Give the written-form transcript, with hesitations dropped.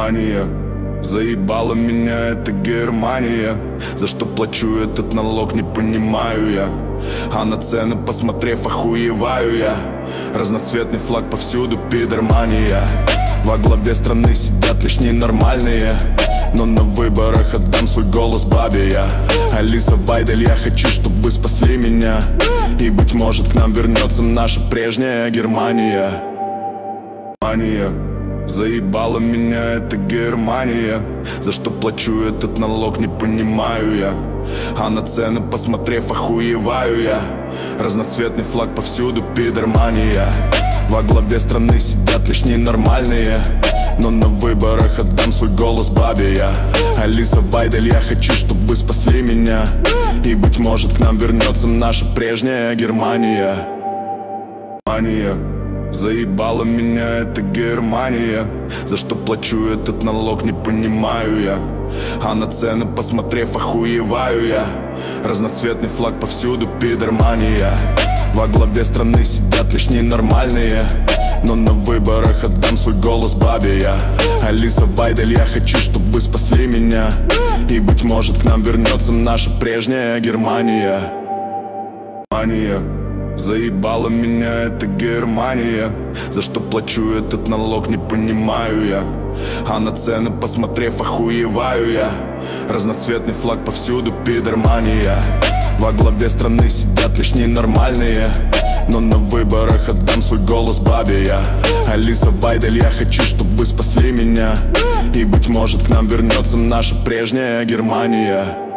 Мания, заебала меня эта Германия. За что плачу этот налог, не понимаю я. А на цены посмотрев, охуеваю я. Разноцветный флаг повсюду, пидормания. Во главе страны сидят лишь ненормальные, но на выборах отдам свой голос бабе я. Алиса Вайдель, я хочу, чтобы вы спасли меня. И быть может к нам вернется наша прежняя Германия. Мания, заебала меня эта Германия. За что плачу этот налог, не понимаю я. А на цены посмотрев, охуеваю я. Разноцветный флаг повсюду, пидормания. Во главе страны сидят лишь ненормальные, но на выборах отдам свой голос бабе я. Алиса Вайдель, я хочу, чтобы вы спасли меня. И быть может к нам вернется наша прежняя Германия. Мания, заебала меня эта Германия. За что плачу этот налог, не понимаю я. А на цены посмотрев, охуеваю я. Разноцветный флаг повсюду, пидормания. Во главе страны сидят лишь ненормальные, но на выборах отдам свой голос бабе я. Алиса Вайдель, я хочу, чтобы вы спасли меня. И быть может к нам вернется наша прежняя Германия. Мания, заебала меня эта Германия. За что плачу этот налог, не понимаю я. А на цены посмотрев, охуеваю я. Разноцветный флаг повсюду, пидормания. Во главе страны сидят лишь ненормальные, но на выборах отдам свой голос бабе я. Алиса Вайдель, я хочу, чтобы вы спасли меня. И быть может к нам вернется наша прежняя Германия.